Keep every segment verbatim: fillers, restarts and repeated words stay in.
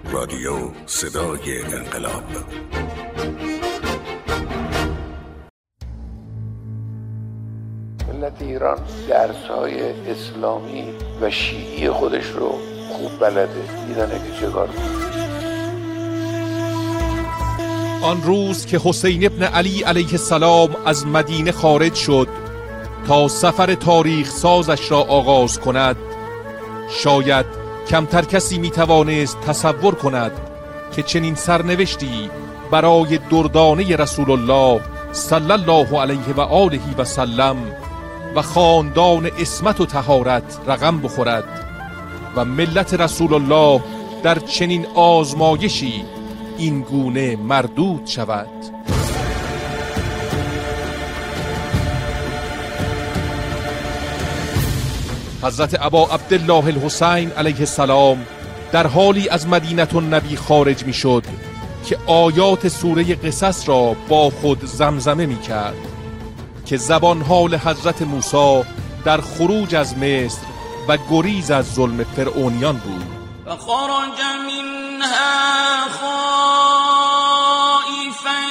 رادیو صدای انقلاب. ملت ایران درس‌های اسلامی و شیعی خودش رو خوب بلده، دیدن که چه کار. آن روز که حسین ابن علی علیه السلام از مدینه خارج شد تا سفر تاریخ سازش را آغاز کند، شاید کمتر کسی میتوانست تصور کند که چنین سرنوشتی برای دردانه رسول الله صلی الله علیه و آله و سلم و خاندان عصمت و طهارت رقم بخورد و ملت رسول الله در چنین آزمایشی این گونه مردود شود. حضرت ابا عبدالله الحسین علیه السلام در حالی از مدینه النبی خارج می شد که آیات سوره قصص را با خود زمزمه می کرد که زبان حال حضرت موسی در خروج از مصر و گریز از ظلم فرعونیان بود. و خرج منها خائفا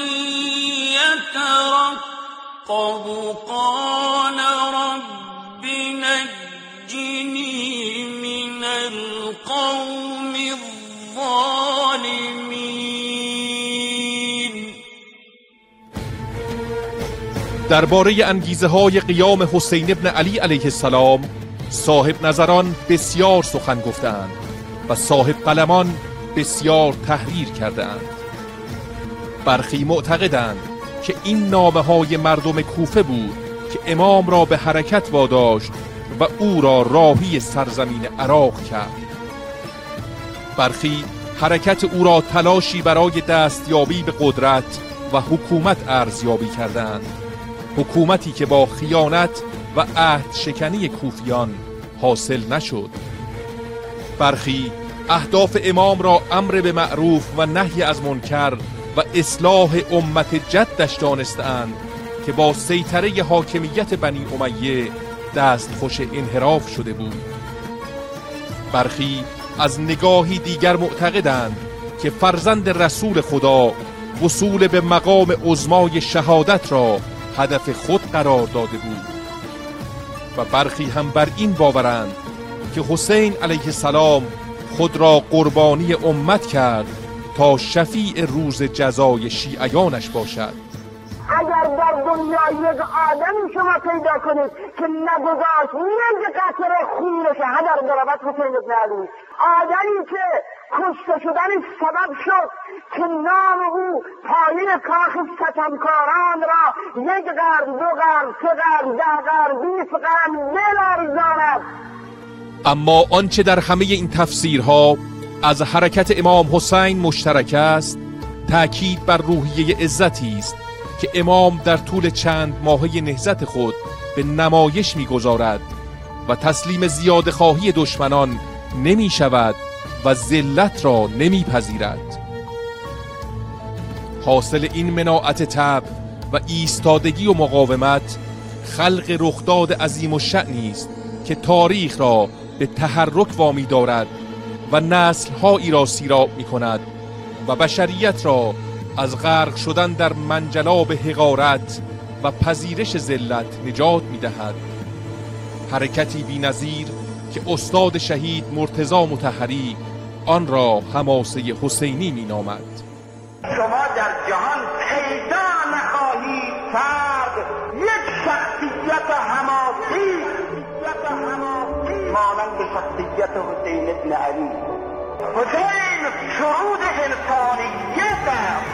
یترقب قال رب نجنی من القوم الظالمین. درباره انگیزه های قیام حسین ابن علی علیه السلام صاحب نظران بسیار سخن گفتند و صاحب قلمان بسیار تحریر کردند. برخی معتقدند که این نامه های مردم کوفه بود که امام را به حرکت واداشت و او را راهی سرزمین عراق کرد. برخی حرکت او را تلاشی برای دستیابی به قدرت و حکومت ارزیابی کردند، حکومتی که با خیانت و عهد شکنی کوفیان حاصل نشد. برخی اهداف امام را امر به معروف و نهی از منکر و اصلاح امت جدش دانستند که با سیطره حاکمیت بنی امیه دستخوش انحراف شده بود. برخی از نگاهی دیگر معتقدند که فرزند رسول خدا وصول به مقام عظمای شهادت را هدف خود قرار داده بود و برخی هم بر این باورند که حسین علیه السلام خود را قربانی امت کرد تا شفیع روز جزای شیعیانش باشد. اگر در دنیا یک آدمی شما پیدا کنید که نگذاشت یک قطره خونش هدر برود حسین ابن علی، آدمی که کشته شدنش سبب شد که نام او پایین کاخ ستمکاران را یک قرن، دو قرن، سه قرن، ده قرن، بیست قرن بلرزاند. اما آنچه در همه این تفسیرها از حرکت امام حسین مشترک است، تأکید بر روحیه عزتی است که امام در طول چند ماهه نهضت خود به نمایش می‌گذارد و تسلیم زیاده خواهی دشمنان نمی شود و ذلت را نمی پذیرد. حاصل این مناعت طبع و ایستادگی و مقاومت خلق رخداد عظیم و شأنی است که تاریخ را به تحرک وامی دارد و نسل‌هایی را سیراب می‌کند و بشریت را از غرق شدن در منجلاب حقارت و پذیرش ذلت نجات می‌دهد. حرکتی بی‌نظیر که استاد شهید مرتضی مطهری آن را حماسه حسینی می‌نامد. شما در جهان پیدا نخواهید کرد یک شخصیت حماسی مانند شخصیت حسین ابن علی. حسین شهود انسانیت است.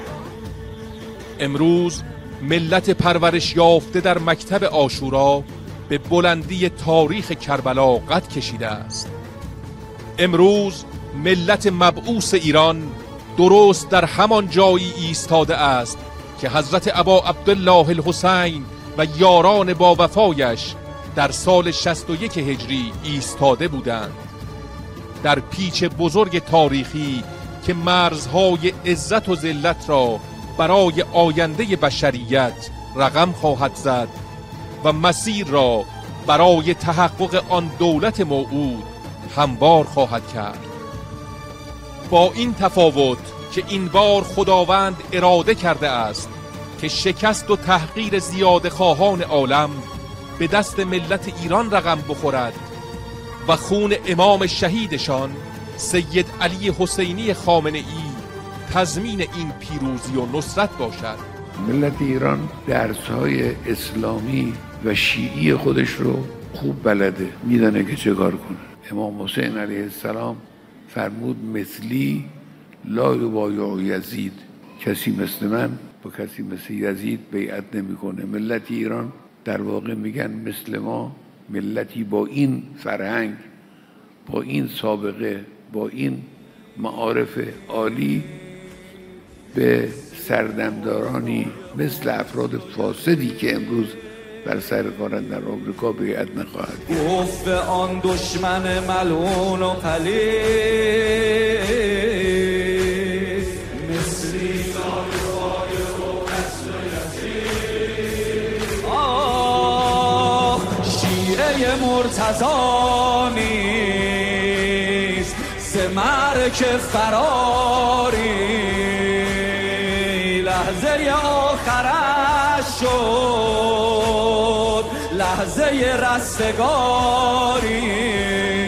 امروز ملت پرورش یافته در مکتب عاشورا به بلندی تاریخ کربلا قد کشیده است. امروز ملت مبعوث ایران درست در همان جایی ایستاده است که حضرت ابا عبدالله الحسین و یاران با وفایش در سال شصت و یک هجری ایستاده بودند، در پیچ بزرگ تاریخی که مرزهای عزت و ذلت را برای آینده بشریت رقم خواهد زد و مسیر را برای تحقق آن دولت موعود هموار خواهد کرد. با این تفاوت که این بار خداوند اراده کرده است که شکست و تحقیر زیاده خواهان عالم به دست ملت ایران رقم بخورد و خون امام شهیدشان سید علی حسینی خامنه ای تضمین این پیروزی و نصرت باشد. ملت ایران درس‌های اسلامی و شیعی خودش رو خوب بلده، میدونه که چه کار کنه. امام حسین علیه السلام فرمود مثلی لا یبایع یزید، کسی مثل من با کسی مثل یزید بیعت نمیکنه. ملت ایران در واقع میگن مثل ما، ملتی با این فرهنگ، با این سابقه، با این معارف عالی به سردمدارانی مثل افراد فاسدی که امروز بر سر کارند در آمریکا بیعت نخواهد. گفت آن دشمن ملعون و پلید مثلی سایه‌های و قصر یزید، آه شیعه مرتضی نیست ز مرک فراری، لحظه آخرش شد لحظه رستگاری.